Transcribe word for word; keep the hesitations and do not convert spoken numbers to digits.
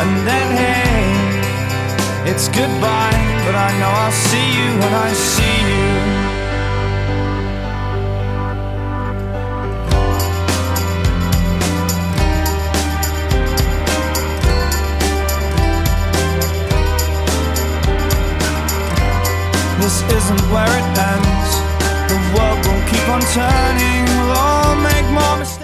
and then hey, it's goodbye. But I know I'll see you when I see you. This isn't where it ends. The world will keep on turning. We'll all make more mistakes.